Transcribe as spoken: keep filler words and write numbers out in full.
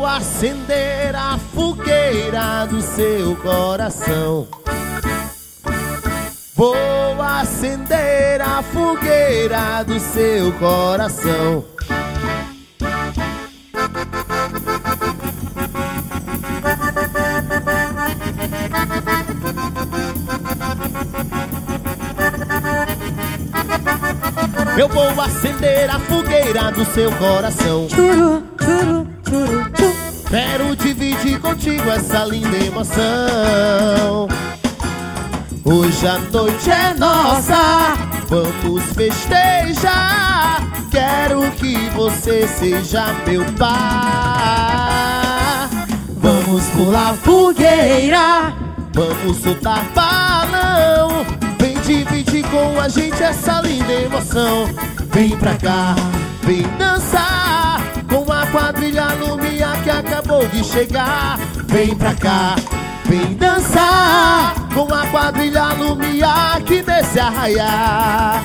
Vou acender a fogueira do seu coração. Vou acender a fogueira do seu coração. Eu vou acender a fogueira do seu coração. Churu, churu, churu, churu. Quero dividir contigo essa linda emoção. Hoje a noite é nossa, vamos festejar. Quero que você seja meu par. Vamos pular fogueira, vamos soltar balão. Vem dividir com a gente essa linda emoção. Vem pra cá, vem dançar com a quadrilha Lumiar que acabou de chegar. Vem pra cá, vem dançar com a quadrilha Lumiar que nesse arraiar